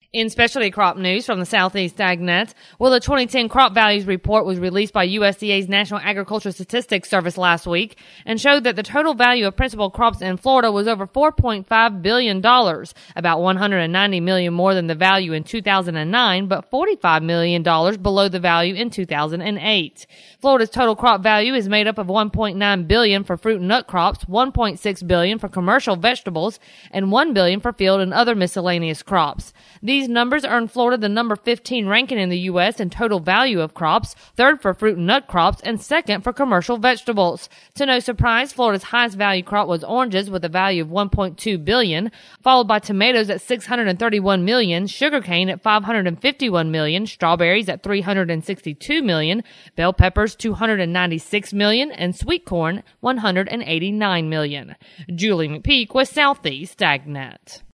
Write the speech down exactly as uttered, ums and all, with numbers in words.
In specialty crop news from the Southeast AgNet, well, the twenty ten Crop Values Report was released by U S D A's National Agricultural Statistics Service last week and showed that the total value of principal crops in Florida was over four point five billion dollars, about one hundred ninety million dollars more than the value in two thousand nine, but forty-five million dollars below the value in two thousand eight. Florida's total crop value is made up of one point nine billion dollars for fruit and nut crops, one point six billion dollars for commercial vegetables, and one billion dollars for field and other miscellaneous crops. These numbers earn Florida the number fifteen ranking in the U S in total value of crops, third for fruit and nut crops, and second for commercial vegetables. To no surprise, Florida's highest value crop was oranges with a value of one point two billion dollars, followed by tomatoes at six hundred thirty-one million dollars, sugarcane at five hundred fifty-one million dollars, strawberries at three hundred sixty-two million dollars, bell peppers two hundred ninety-six million dollars, and sweet corn one hundred eighty-nine million dollars. Julie McPeak with Southeast AgNet.